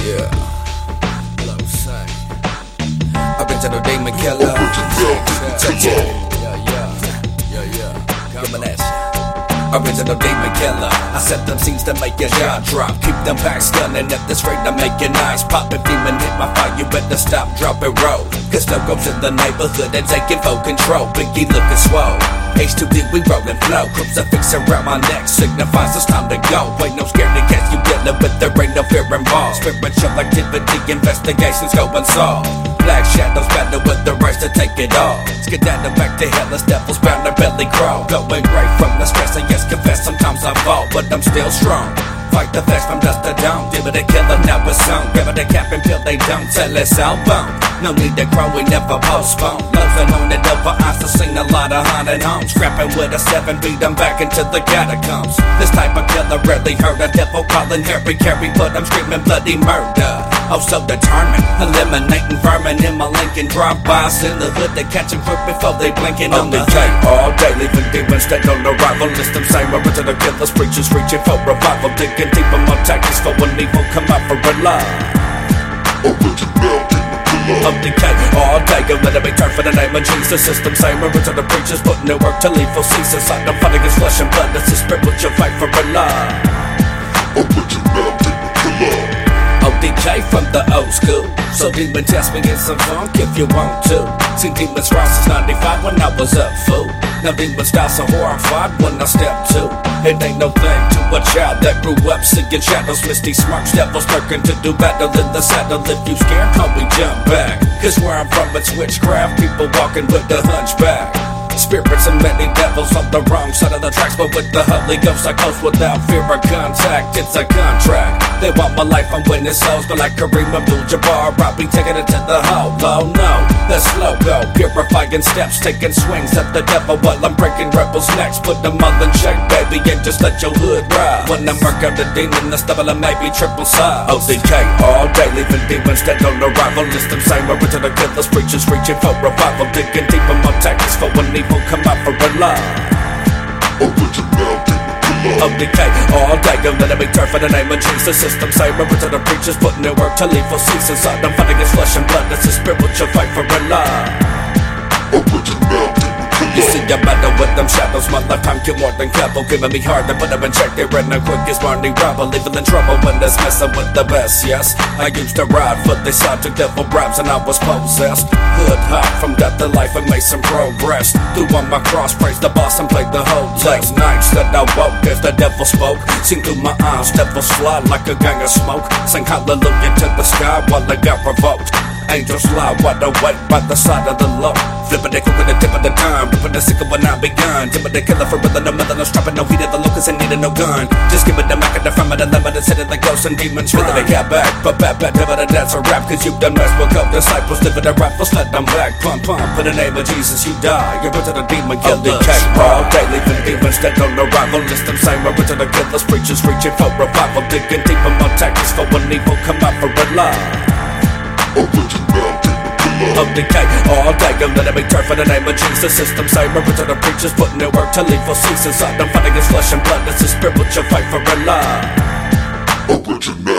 Yeah, hello, say. Original demon killer. Give me that shit. Original demon killer. I set them scenes to make your jaw drop. Keep them packs gunning at the straight to make your eyes pop. If demon hit my fire, you better stop, drop, and roll. Cause no goes in the neighborhood and taking full control. Biggie looking swole. H2D, we rollin' flow. Crucifix around my neck signifies it's time to go. Ain't no scared to catch you dealing with, there ain't no fear involved. Spiritual activity, investigations go unsolved. Black shadows battle with the rights to take it all. Skedaddle back to hell as devils bound to belly crawl. Going right from the stress, and yes, confess sometimes I fall, but I'm still strong. Fight the flesh from dust to dawn. Give it a killer, now it's on. Grab it a cap until they don't tell it's all bone. No need to grow, we never postpone. Loving on the double eyes to sing a lot of haunted homes. Scrapping with a 7, beat them back into the catacombs. This type of killer rarely heard a devil calling Harry Carey, but I'm screaming bloody murder. Oh, so determined, eliminating vermin in my Lincoln. Drive-bys in the hood, they catch them quick before they blinking on the K. All day, leaving demons dead on arrival. List them same original killers, preachers reaching for revival. Digging deep in my tactics for when evil come out for a lie. Of decay, all day, go let it be turned for the name of Jesus. System same original preachers putting in work to lethal cease. Inside the fight against flesh and blood, it's a spiritual fight for a lie. Original killer. ODK from the old school. So demon test me in some funk if you want to. Seen demons raw since 95 when I was up, fool. Now demon style so horrified when I step to. It ain't no thing to a child that grew up seeing shadows, misty smirks, devils lurking to do battle in the saddle. If you scared, call me jump back. Cause where I'm from it's witchcraft, people walking with the hunchback. Spirits and many devils on the wrong side of the tracks, but with the Holy Ghost I coast without fear of contact. It's a contract. They want my life, I'm winning souls, but like Kareem Abdul-Jabbar, I'll be taking it to the hole. Oh no, the slow go, purifying steps, taking swings at the devil while I'm breaking rebels' necks. Put them all in check, baby, and just let your hood ride. When I murk out the demon, the stubble and maybe triple size. ODK all day, leaving demons dead on arrival. List them same original killers, preachers reaching for revival. Digging deep in my tactics for when evil come out for a lie. Original ODK all day, go let it be turned for the name of Jesus. System same original preachers putting in work to lethal cease. Inside them fighting against flesh and blood, it's a spiritual fight for a lie. Original. You see, I battle with them shadows, my lifetime kill more than capital. Giving me hard to put them in check, they ran the quickest morning rival. Leaving in trouble when that's messing with the best, yes. I used to ride for they side, took devil bribes and I was possessed. Hood hop from death to life and made some progress. Threw on my cross, praised the boss and played the whole text. Nights that I woke as the devil spoke. Seen through my eyes, devils fly like a gang of smoke. Sing hallelujah to the sky while I got provoked. Angels fly wide awake by the side of the low. Flipping they cook at the tip of the time. Ripping the sickle when I begun. Timid the killer for real, no mother, no strapping, no heat of the locust and needing no gun. Just give it the Mac and the front of the lemon and sit in the ghosts and demons. Feeling they cat back, but bad, never that's a rap. Cause you done messed with up disciples, living the rifles, let them back. Pump, for the name of Jesus, you die. You're into the demon killer. All day, leaving demons dead on arrival. List them same original killers, preachers reaching for revival. Digging deep in my tactics for when evil come out for a lie. ODK all day, go let it be turned for the name of Jesus. System same original preachers putting in work to lethal cease. Inside them fighting against flesh and blood, it's a spiritual fight for a lie. Original.